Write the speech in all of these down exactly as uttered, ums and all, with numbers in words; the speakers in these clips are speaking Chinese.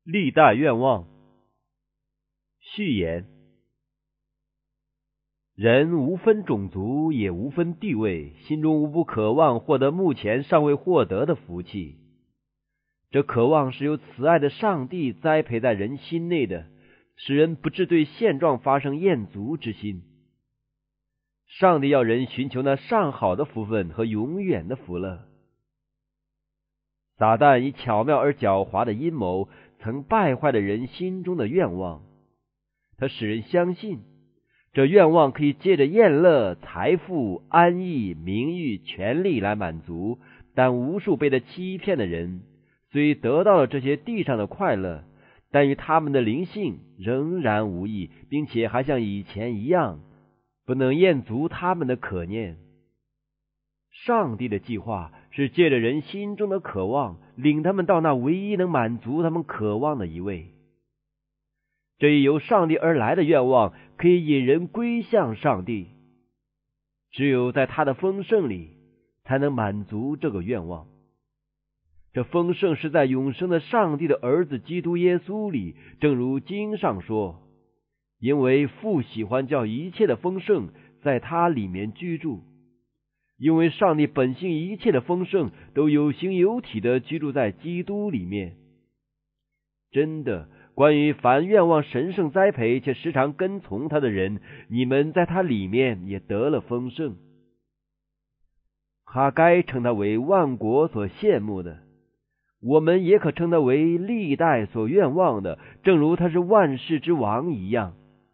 历代愿望。序言：人无分种族，也无分地位，心中无不渴望获得目前尚未获得的福气。这渴望是由慈爱的上帝栽培在人心内的，使人不致对现状发生厌足之心。上帝要人寻求那上好的福分和永远的福乐。撒旦以巧妙而狡猾的阴谋曾败坏了人心中的愿望，他使人相信这愿望可以借着宴乐、财富、安逸、名誉、权力来满足，但无数被他欺骗的人虽得到了这些地上的快乐，但与他们的灵性仍然无异，并且还像以前一样不能厌足他们的可念。上帝的计划是借着人心中的渴望，领他们到那唯一能满足他们渴望的一位。这一由上帝而来的愿望可以引人归向上帝，只有在他的丰盛里才能满足这个愿望。这丰盛是在永生的上帝的儿子基督耶稣里，正如经上说，因为父喜欢叫一切的丰盛在他里面居住。因为上帝本性一切的丰盛都有形有体的居住在基督里面。真的，关于凡愿望神圣栽培且时常跟从他的人，你们在他里面也得了丰盛。哈该称他为万国所羡慕的，我们也可称他为历代所愿望的，正如他是万世之王一样。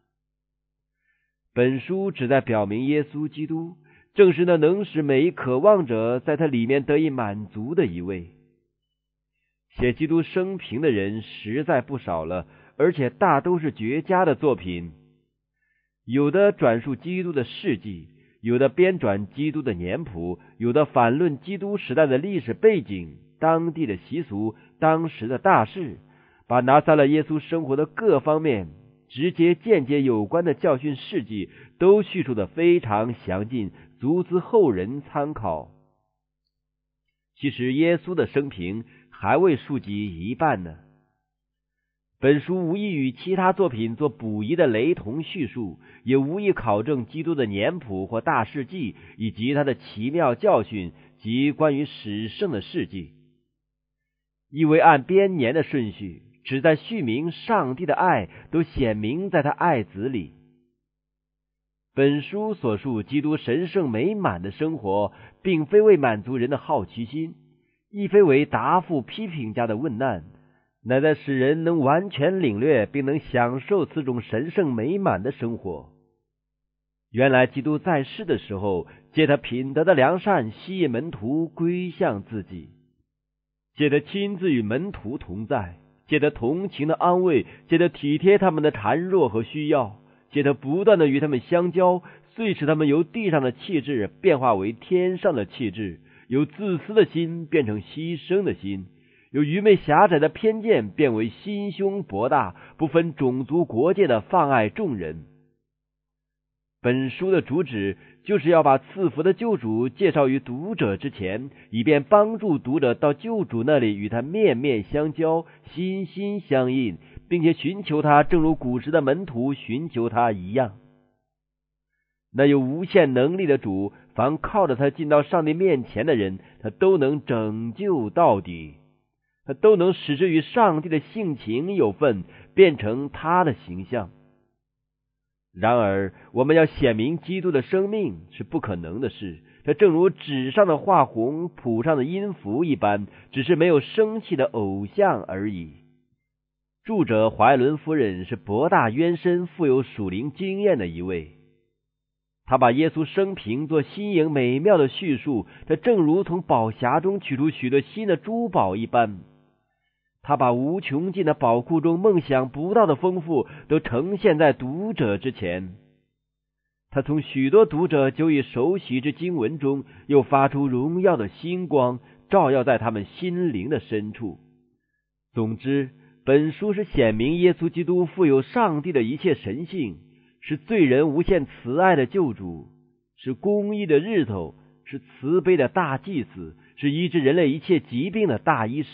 本书旨在表明耶稣基督正是那能使每一渴望者在他里面得以满足的一位。写基督生平的人实在不少了，而且大都是绝佳的作品。有的转述基督的事迹，有的编纂基督的年谱，有的反论基督时代的历史背景、当地的习俗、当时的大事，把拿撒勒耶稣生活的各方面直接间接有关的教训事迹都叙述得非常详尽，足资后人参考。其实耶稣的生平还未述及一半呢。本书无意与其他作品做补遗的雷同叙述，也无意考证基督的年谱或大事记，以及他的奇妙教训及关于始圣的事迹。意为按编年的顺序，旨在叙明上帝的爱都显明在他爱子里。本书所述基督神圣美满的生活，并非为满足人的好奇心，亦非为答复批评家的问难，乃在使人能完全领略并能享受此种神圣美满的生活。原来基督在世的时候，借他品德的良善吸引门徒归向自己，借他亲自与门徒同在，借他同情的安慰，借他体贴他们的孱弱和需要，借他不断的与他们相交，遂使他们由地上的气质变化为天上的气质，由自私的心变成牺牲的心，由愚昧狭窄的偏见变为心胸博大、不分种族国界的放爱众人。本书的主旨就是要把赐福的救主介绍于读者之前，以便帮助读者到救主那里与他面面相交、心心相印，并且寻求他，正如古时的门徒寻求他一样。那有无限能力的主，凡靠着他进到上帝面前的人，他都能拯救到底，他都能使之与上帝的性情有份，变成他的形象。然而我们要显明基督的生命是不可能的事，它正如纸上的画红、谱上的音符一般，只是没有生气的偶像而已。著者怀伦夫人是博大渊深、富有属灵经验的一位，他把耶稣生平做新颖美妙的叙述，他正如从宝匣中取出许多新的珠宝一般。他把无穷尽的宝库中梦想不到的丰富都呈现在读者之前。他从许多读者久已熟悉之经文中，又发出荣耀的星光，照耀在他们心灵的深处。总之，本书是显明耶稣基督富有上帝的一切神性，是罪人无限慈爱的救主，是公义的日头，是慈悲的大祭司，是医治人类一切疾病的大医师，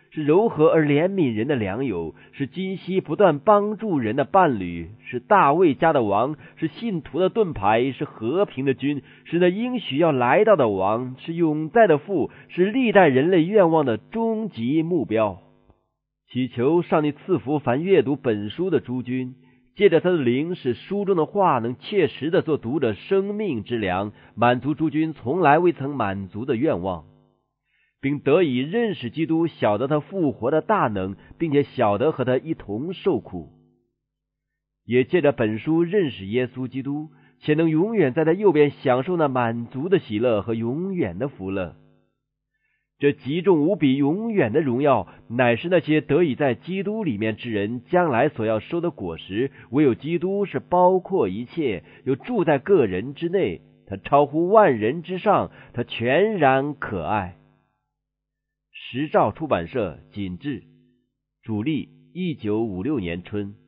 是柔和而怜悯人的良友，是今昔不断帮助人的伴侣，是大卫家的王，是信徒的盾牌，是和平的君，是那应许要来到的王，是永在的父，是历代人类愿望的终极目标。祈求上帝赐福凡阅读本书的诸君，借着他的灵，使书中的话能切实的做读者生命之粮，满足诸君从来未曾满足的愿望，并得以认识基督，晓得他复活的大能，并且晓得和他一同受苦。也借着本书认识耶稣基督，且能永远在他右边享受那满足的喜乐和永远的福乐。这极重无比永远的荣耀，乃是那些得以在基督里面之人将来所要收的果实。唯有基督是包括一切，又住在个人之内，他超乎万人之上，他全然可爱。时兆出版社锦志，主历一九五六年春。